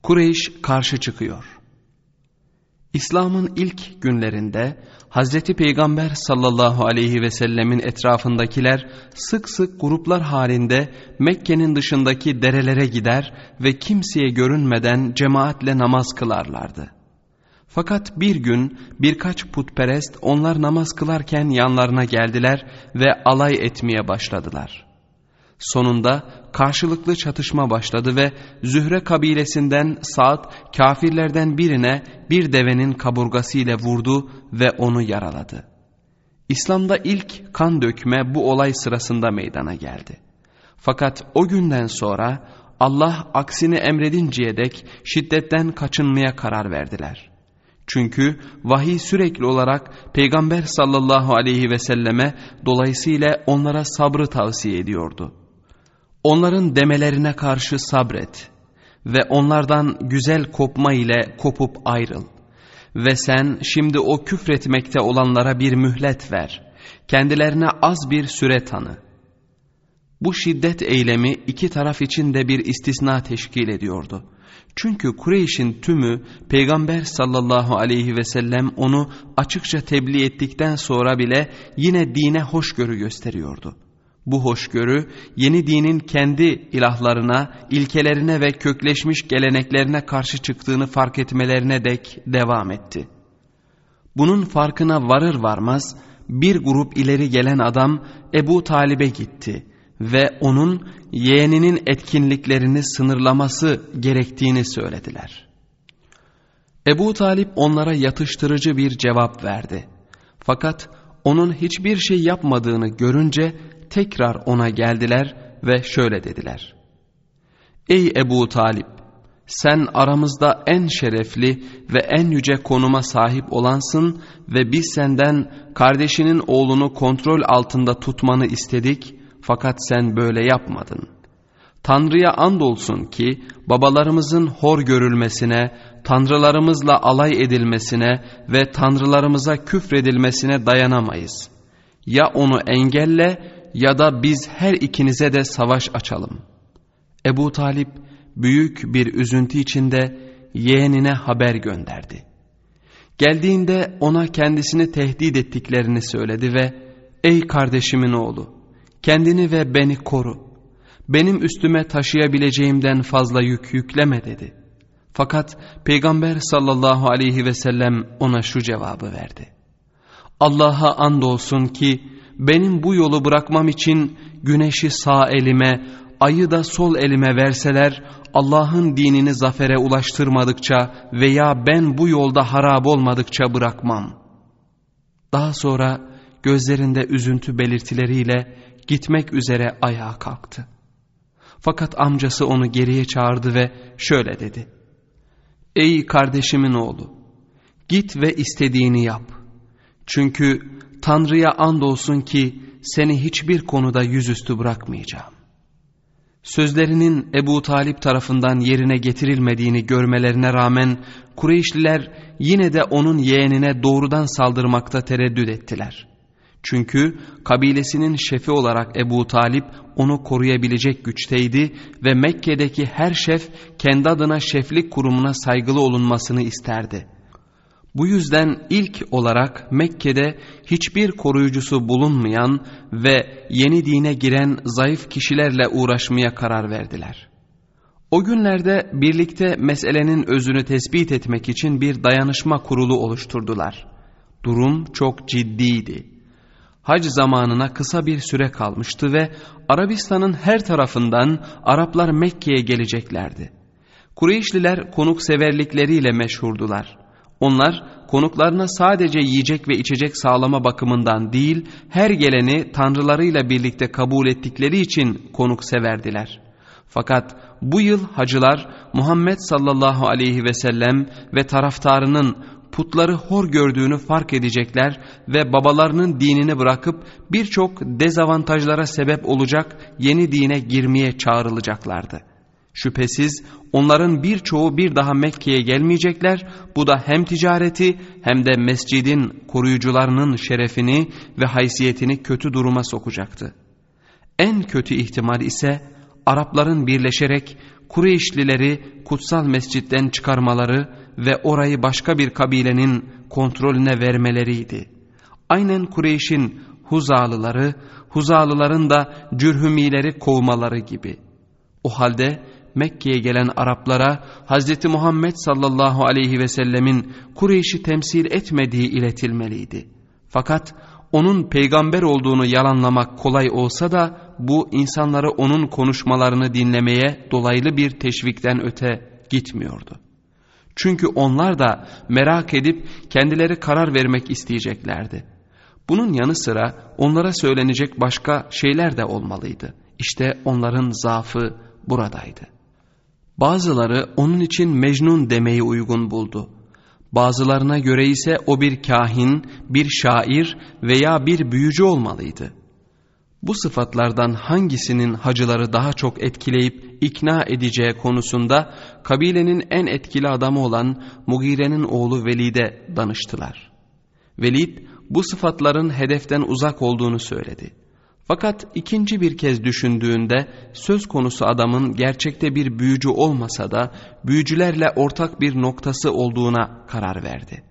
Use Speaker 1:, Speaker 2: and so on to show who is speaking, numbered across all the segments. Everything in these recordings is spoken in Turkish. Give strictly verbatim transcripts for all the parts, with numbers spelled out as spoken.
Speaker 1: Kureyş karşı çıkıyor. İslam'ın ilk günlerinde Hazreti Peygamber sallallahu aleyhi ve sellemin etrafındakiler sık sık gruplar halinde Mekke'nin dışındaki derelere gider ve kimseye görünmeden cemaatle namaz kılarlardı. Fakat bir gün birkaç putperest onlar namaz kılarken yanlarına geldiler ve alay etmeye başladılar. Sonunda karşılıklı çatışma başladı ve Zühre kabilesinden Sa'd kafirlerden birine bir devenin kaburgasıyla vurdu ve onu yaraladı. İslam'da ilk kan dökme bu olay sırasında meydana geldi. Fakat o günden sonra Allah aksini emredinceye dek şiddetten kaçınmaya karar verdiler. Çünkü vahiy sürekli olarak Peygamber sallallahu aleyhi ve selleme dolayısıyla onlara sabrı tavsiye ediyordu. Onların demelerine karşı sabret ve onlardan güzel kopma ile kopup ayrıl. Ve sen şimdi o küfretmekte olanlara bir mühlet ver. Kendilerine az bir süre tanı. Bu şiddet eylemi iki taraf için de bir istisna teşkil ediyordu. Çünkü Kureyş'in tümü Peygamber sallallahu aleyhi ve sellem onu açıkça tebliğ ettikten sonra bile yine dine hoşgörü gösteriyordu. Bu hoşgörü yeni dinin kendi ilahlarına, ilkelerine ve kökleşmiş geleneklerine karşı çıktığını fark etmelerine dek devam etti. Bunun farkına varır varmaz bir grup ileri gelen adam Ebu Talib'e gitti ve onun yeğeninin etkinliklerini sınırlaması gerektiğini söylediler. Ebu Talip onlara yatıştırıcı bir cevap verdi. Fakat onun hiçbir şey yapmadığını görünce tekrar ona geldiler ve şöyle dediler: Ey Ebu Talip, sen aramızda en şerefli ve en yüce konuma sahip olansın ve biz senden kardeşinin oğlunu kontrol altında tutmanı istedik fakat sen böyle yapmadın. Tanrı'ya andolsun ki babalarımızın hor görülmesine, tanrılarımızla alay edilmesine ve tanrılarımıza küfredilmesine dayanamayız. Ya onu engelle ya da biz her ikinize de savaş açalım. Ebu Talip büyük bir üzüntü içinde yeğenine haber gönderdi. Geldiğinde ona kendisini tehdit ettiklerini söyledi ve ''Ey kardeşimin oğlu, kendini ve beni koru. Benim üstüme taşıyabileceğimden fazla yük yükleme.'' dedi. Fakat Peygamber sallallahu aleyhi ve sellem ona şu cevabı verdi: ''Allah'a andolsun ki benim bu yolu bırakmam için güneşi sağ elime, ayı da sol elime verseler, Allah'ın dinini zafere ulaştırmadıkça veya ben bu yolda harap olmadıkça bırakmam.'' Daha sonra gözlerinde üzüntü belirtileriyle gitmek üzere ayağa kalktı. Fakat amcası onu geriye çağırdı ve şöyle dedi: ''Ey kardeşimin oğlu, git ve istediğini yap. Çünkü Tanrı'ya andolsun ki seni hiçbir konuda yüzüstü bırakmayacağım.'' Sözlerinin Ebu Talip tarafından yerine getirilmediğini görmelerine rağmen Kureyşliler yine de onun yeğenine doğrudan saldırmakta tereddüt ettiler. Çünkü kabilesinin şefi olarak Ebu Talip onu koruyabilecek güçteydi ve Mekke'deki her şef kendi adına şeflik kurumuna saygılı olunmasını isterdi. Bu yüzden ilk olarak Mekke'de hiçbir koruyucusu bulunmayan ve yeni dine giren zayıf kişilerle uğraşmaya karar verdiler. O günlerde birlikte meselenin özünü tespit etmek için bir dayanışma kurulu oluşturdular. Durum çok ciddiydi. Hac zamanına kısa bir süre kalmıştı ve Arabistan'ın her tarafından Araplar Mekke'ye geleceklerdi. Kureyşliler konukseverlikleriyle meşhurdular. Onlar konuklarına sadece yiyecek ve içecek sağlama bakımından değil, her geleni tanrılarıyla birlikte kabul ettikleri için konukseverdiler. Fakat bu yıl hacılar Muhammed sallallahu aleyhi ve sellem ve taraftarının putları hor gördüğünü fark edecekler ve babalarının dinini bırakıp birçok dezavantajlara sebep olacak yeni dine girmeye çağrılacaklardı. Şüphesiz onların birçoğu bir daha Mekke'ye gelmeyecekler. Bu da hem ticareti hem de mescidin koruyucularının şerefini ve haysiyetini kötü duruma sokacaktı. En kötü ihtimal ise Arapların birleşerek Kureyşlileri kutsal mescitten çıkarmaları ve orayı başka bir kabilenin kontrolüne vermeleriydi. Aynen Kureyş'in Huzalıları, Huzalıların da Cürhümileri kovmaları gibi. O halde Mekke'ye gelen Araplara Hz. Muhammed sallallahu aleyhi ve sellemin Kureyş'i temsil etmediği iletilmeliydi. Fakat onun peygamber olduğunu yalanlamak kolay olsa da bu insanları onun konuşmalarını dinlemeye dolaylı bir teşvikten öte gitmiyordu. Çünkü onlar da merak edip kendileri karar vermek isteyeceklerdi. Bunun yanı sıra onlara söylenecek başka şeyler de olmalıydı. İşte onların zaafı buradaydı. Bazıları onun için Mecnun demeyi uygun buldu. Bazılarına göre ise o bir kahin, bir şair veya bir büyücü olmalıydı. Bu sıfatlardan hangisinin hacıları daha çok etkileyip ikna edeceği konusunda kabilenin en etkili adamı olan Mugire'nin oğlu Velid'e danıştılar. Velid bu sıfatların hedeften uzak olduğunu söyledi. Fakat ikinci bir kez düşündüğünde söz konusu adamın gerçekte bir büyücü olmasa da büyücülerle ortak bir noktası olduğuna karar verdi.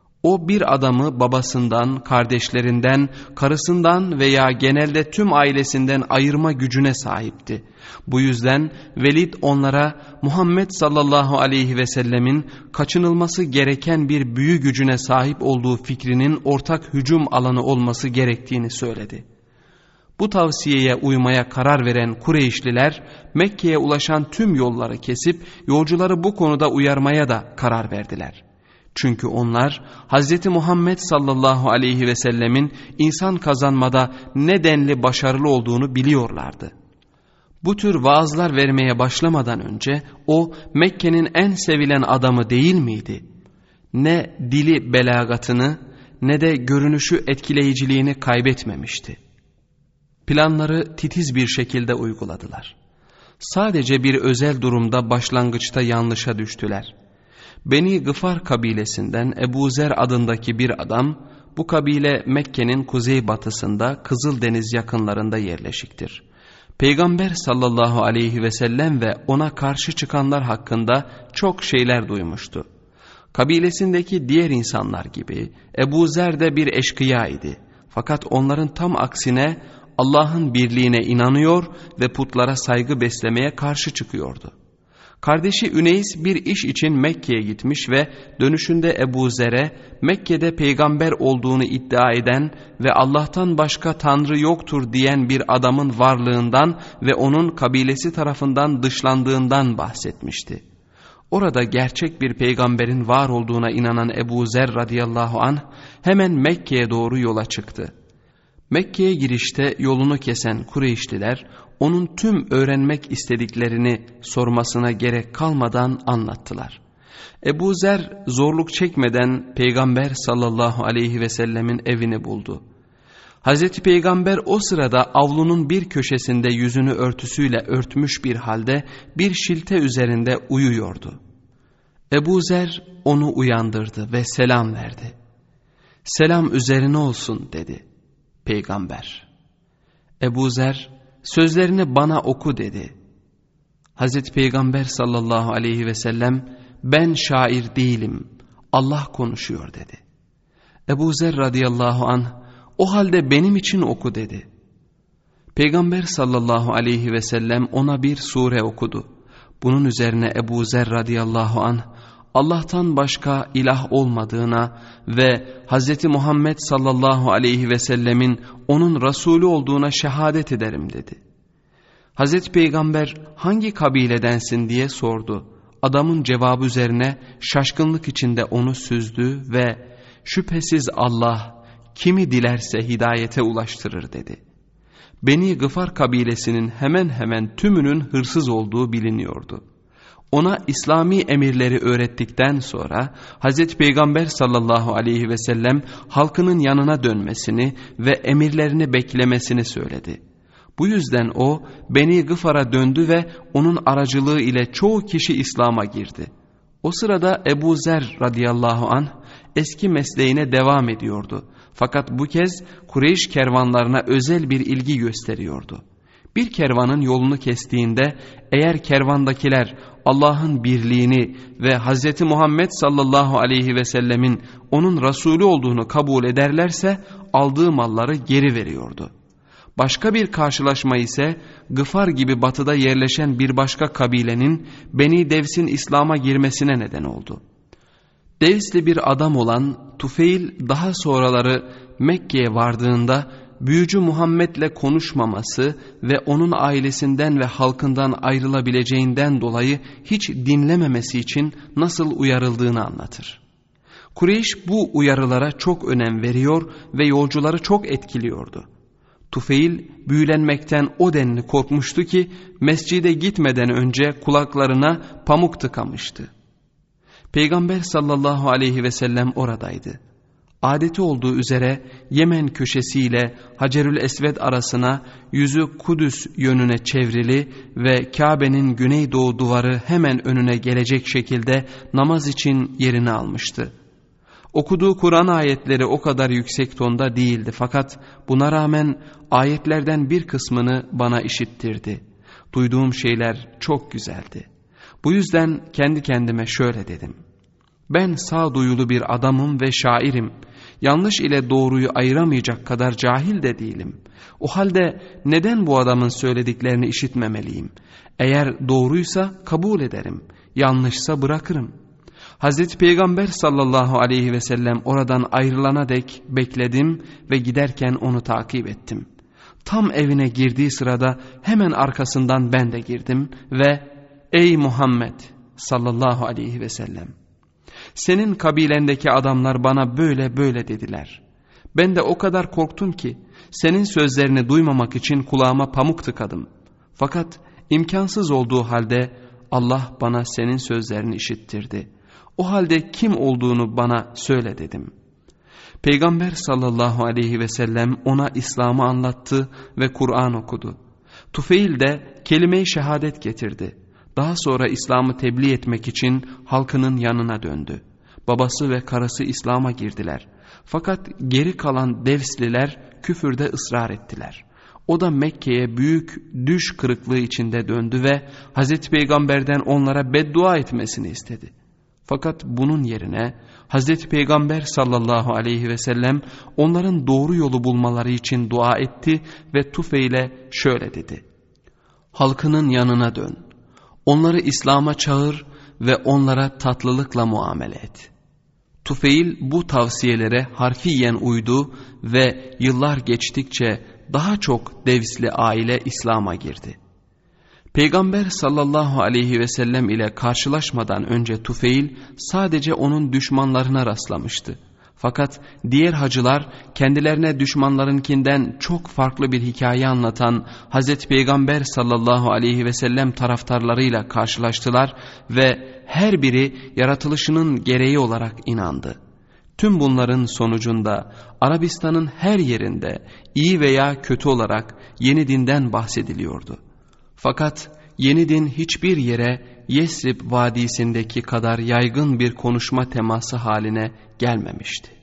Speaker 1: O bir adamı babasından, kardeşlerinden, karısından veya genelde tüm ailesinden ayırma gücüne sahipti. Bu yüzden Velid onlara Muhammed sallallahu aleyhi ve sellemin kaçınılması gereken bir büyü gücüne sahip olduğu fikrinin ortak hücum alanı olması gerektiğini söyledi. Bu tavsiyeye uymaya karar veren Kureyşliler Mekke'ye ulaşan tüm yolları kesip yolcuları bu konuda uyarmaya da karar verdiler. Çünkü onlar Hz. Muhammed sallallahu aleyhi ve sellemin insan kazanmada ne denli başarılı olduğunu biliyorlardı. Bu tür vaazlar vermeye başlamadan önce o Mekke'nin en sevilen adamı değil miydi? Ne dili belagatını ne de görünüşü etkileyiciliğini kaybetmemişti. Planları titiz bir şekilde uyguladılar. Sadece bir özel durumda başlangıçta yanlışa düştüler. Beni Gıfar kabilesinden Ebu Zer adındaki bir adam, bu kabile Mekke'nin kuzeybatısında Kızıldeniz yakınlarında yerleşiktir. Peygamber sallallahu aleyhi ve sellem ve ona karşı çıkanlar hakkında çok şeyler duymuştu. Kabilesindeki diğer insanlar gibi Ebu Zer de bir eşkıya idi. Fakat onların tam aksine Allah'ın birliğine inanıyor ve putlara saygı beslemeye karşı çıkıyordu. Kardeşi Üneys bir iş için Mekke'ye gitmiş ve dönüşünde Ebu Zer'e Mekke'de peygamber olduğunu iddia eden ve Allah'tan başka tanrı yoktur diyen bir adamın varlığından ve onun kabilesi tarafından dışlandığından bahsetmişti. Orada gerçek bir peygamberin var olduğuna inanan Ebu Zer radıyallahu anh hemen Mekke'ye doğru yola çıktı. Mekke'ye girişte yolunu kesen Kureyşliler onun tüm öğrenmek istediklerini sormasına gerek kalmadan anlattılar. Ebu Zer zorluk çekmeden Peygamber sallallahu aleyhi ve sellemin evini buldu. Hazreti Peygamber o sırada avlunun bir köşesinde yüzünü örtüsüyle örtmüş bir halde bir şilte üzerinde uyuyordu. Ebu Zer onu uyandırdı ve selam verdi. "Selam üzerine olsun," dedi Peygamber. Ebu Zer, "Sözlerini bana oku," dedi. Hazreti Peygamber sallallahu aleyhi ve sellem, "Ben şair değilim, Allah konuşuyor," dedi. Ebu Zer radıyallahu anh, "O halde benim için oku," dedi. Peygamber sallallahu aleyhi ve sellem ona bir sure okudu. Bunun üzerine Ebu Zer radıyallahu anh, Allah'tan başka ilah olmadığına ve Hz. Muhammed sallallahu aleyhi ve sellemin onun Resulü olduğuna şehadet ederim, dedi. Hz. Peygamber hangi kabiledensin diye sordu. Adamın cevabı üzerine şaşkınlık içinde onu süzdü ve şüphesiz Allah kimi dilerse hidayete ulaştırır, dedi. Beni Gıfar kabilesinin hemen hemen tümünün hırsız olduğu biliniyordu. Ona İslami emirleri öğrettikten sonra Hz. Peygamber sallallahu aleyhi ve sellem halkının yanına dönmesini ve emirlerini beklemesini söyledi. Bu yüzden o Beni Gıfar'a döndü ve onun aracılığı ile çoğu kişi İslam'a girdi. O sırada Ebu Zer radıyallahu anh eski mesleğine devam ediyordu. Fakat bu kez Kureyş kervanlarına özel bir ilgi gösteriyordu. Bir kervanın yolunu kestiğinde eğer kervandakiler Allah'ın birliğini ve Hz. Muhammed sallallahu aleyhi ve sellemin onun Resulü olduğunu kabul ederlerse aldığı malları geri veriyordu. Başka bir karşılaşma ise Gıfar gibi batıda yerleşen bir başka kabilenin Beni Devs'in İslam'a girmesine neden oldu. Devsli bir adam olan Tufeil daha sonraları Mekke'ye vardığında büyücü Muhammed'le konuşmaması ve onun ailesinden ve halkından ayrılabileceğinden dolayı hiç dinlememesi için nasıl uyarıldığını anlatır. Kureyş bu uyarılara çok önem veriyor ve yolcuları çok etkiliyordu. Tufeil büyülenmekten o denli korkmuştu ki mescide gitmeden önce kulaklarına pamuk tıkamıştı. Peygamber sallallahu aleyhi ve sellem oradaydı. Adeti olduğu üzere Yemen köşesiyle Hacerül Esved arasına yüzü Kudüs yönüne çevrili ve Kabe'nin güneydoğu duvarı hemen önüne gelecek şekilde namaz için yerini almıştı. Okuduğu Kur'an ayetleri o kadar yüksek tonda değildi fakat buna rağmen ayetlerden bir kısmını bana işittirdi. Duyduğum şeyler çok güzeldi. Bu yüzden kendi kendime şöyle dedim: ben sağduyulu bir adamım ve şairim. Yanlış ile doğruyu ayıramayacak kadar cahil de değilim. O halde neden bu adamın söylediklerini işitmemeliyim? Eğer doğruysa kabul ederim, yanlışsa bırakırım. Hazreti Peygamber sallallahu aleyhi ve sellem oradan ayrılana dek bekledim ve giderken onu takip ettim. Tam evine girdiği sırada hemen arkasından ben de girdim ve ''Ey Muhammed sallallahu aleyhi ve sellem, senin kabilendeki adamlar bana böyle böyle dediler. Ben de o kadar korktum ki senin sözlerini duymamak için kulağıma pamuk tıkadım. Fakat imkansız olduğu halde Allah bana senin sözlerini işittirdi. O halde kim olduğunu bana söyle dedim. Peygamber sallallahu aleyhi ve sellem ona İslam'ı anlattı ve Kur'an okudu. Tufeil de kelime-i şehadet getirdi. Daha sonra İslam'ı tebliğ etmek için halkının yanına döndü. Babası ve karısı İslam'a girdiler. Fakat geri kalan Devsliler küfürde ısrar ettiler. O da Mekke'ye büyük düş kırıklığı içinde döndü ve Hazreti Peygamber'den onlara beddua etmesini istedi. Fakat bunun yerine Hazreti Peygamber sallallahu aleyhi ve sellem onların doğru yolu bulmaları için dua etti ve Tufeil'e şöyle dedi: halkının yanına dön, onları İslam'a çağır ve onlara tatlılıkla muamele et. Tufeil bu tavsiyelere harfiyen uydu ve yıllar geçtikçe daha çok Devsli aile İslam'a girdi. Peygamber sallallahu aleyhi ve sellem ile karşılaşmadan önce Tufeil sadece onun düşmanlarına rastlamıştı. Fakat diğer hacılar kendilerine düşmanlarınkinden çok farklı bir hikaye anlatan Hazreti Peygamber sallallahu aleyhi ve sellem taraftarlarıyla karşılaştılar ve her biri yaratılışının gereği olarak inandı. Tüm bunların sonucunda Arabistan'ın her yerinde iyi veya kötü olarak yeni dinden bahsediliyordu. Fakat yeni din hiçbir yere Yesrib Vadisi'ndeki kadar yaygın bir konuşma teması haline gelmemişti.